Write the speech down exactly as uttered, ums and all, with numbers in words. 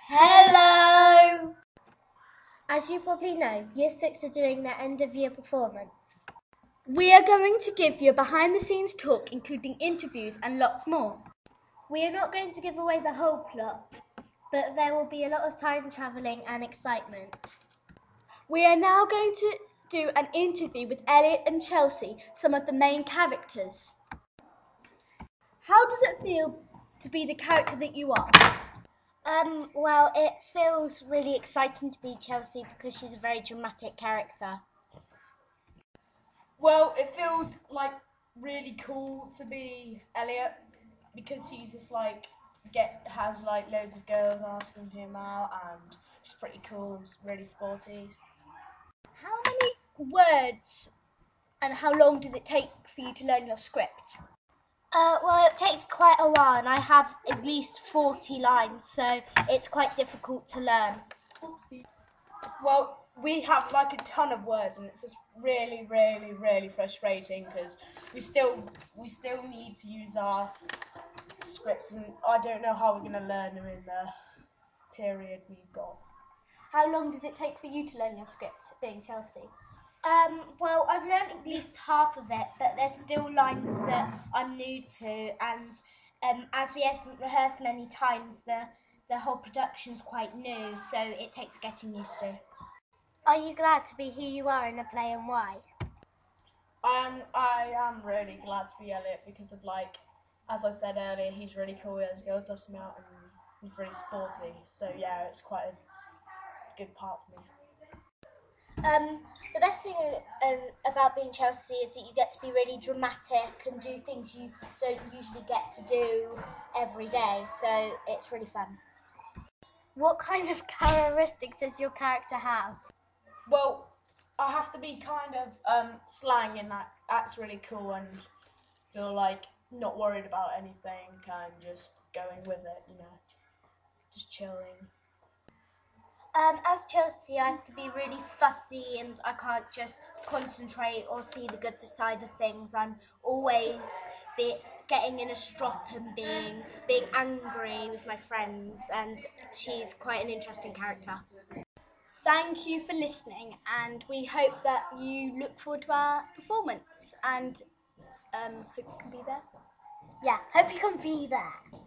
Hello! As you probably know, Year six are doing their end of year performance. We are going to give you a behind the scenes talk, including interviews and lots more. We are not going to give away the whole plot, but there will be a lot of time travelling and excitement. We are now going to do an interview with Elliot and Chelsea, some of the main characters. How does it feel to be the character that you are? Um, well, it feels really exciting to be Chelsea because she's a very dramatic character. Well, it feels like really cool to be Elliot because he's just like get has like loads of girls asking him out and he's pretty cool and really sporty. How many words and how long does it take for you to learn your script? Uh, well, it takes quite a while, and I have at least forty lines, so it's quite difficult to learn. Well, we have like a ton of words, and it's just really, really, really frustrating because we still we still need to use our scripts, and I don't know how we're going to learn them in the period we've got. How long does it take for you to learn your script, being Chelsea? Um, well, I've learned at least half of it, but there's still lines that I'm new to, and um, as we haven't rehearsed many times, the the whole production's quite new, so it takes getting used to. Are you glad to be who you are in a play, and why? I am I am really glad to be Elliot because of like, as I said earlier, he's really cool. He has girls asking him out, and he's really sporty. So yeah, it's quite a good part for me. Um, the best thing um, about being Chelsea is that you get to be really dramatic and do things you don't usually get to do every day, so it's really fun. What kind of characteristics does your character have? Well, I have to be kind of um, slang and act, act really cool and feel like not worried about anything and just going with it, you know, just chilling. Um, as Chelsea, I have to be really fussy and I can't just concentrate or see the good side of things. I'm always be, getting in a strop and being being angry with my friends, and she's quite an interesting character. Thank you for listening, and we hope that you look forward to our performance and um, hope you can be there. Yeah, hope you can be there.